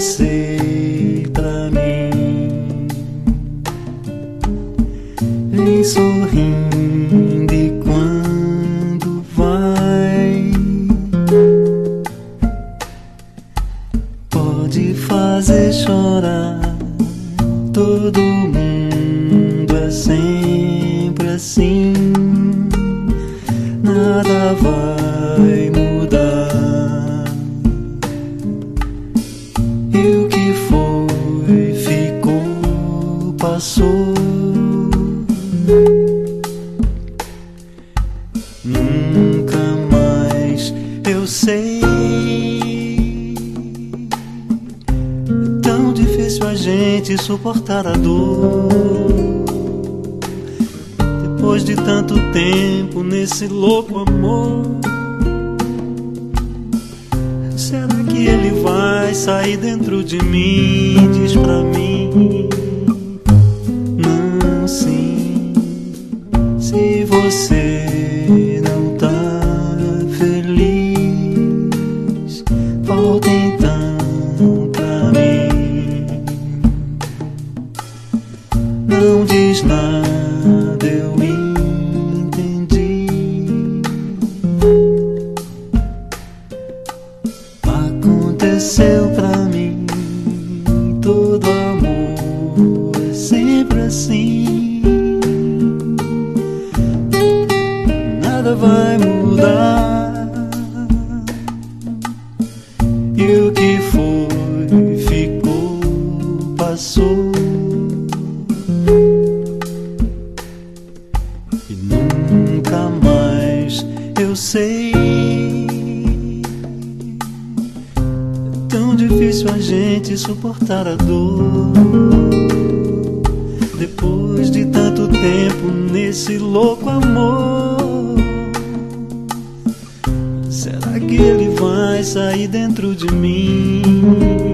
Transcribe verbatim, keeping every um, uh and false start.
você pra mim. Vem sorrindo e quando vai, pode fazer chorar. Todo mundo é sempre assim, nada vai mudar. E o que foi, ficou, passou. Nunca mais, eu sei. É tão difícil a gente suportar a dor depois de tanto tempo nesse louco amor. Será que ele vai sair dentro de mim? Diz pra mim. Não, sim. Se você não tá feliz, volta então pra mim. Não diz nada, eu entendi. Aconteceu pra mim. Todo amor é sempre assim, nada vai mudar. E o que foi, ficou, passou. E nunca mais, eu sei. É tão difícil a gente suportar a dor depois de tanto tempo nesse louco amor. Será que ele vai sair dentro de mim?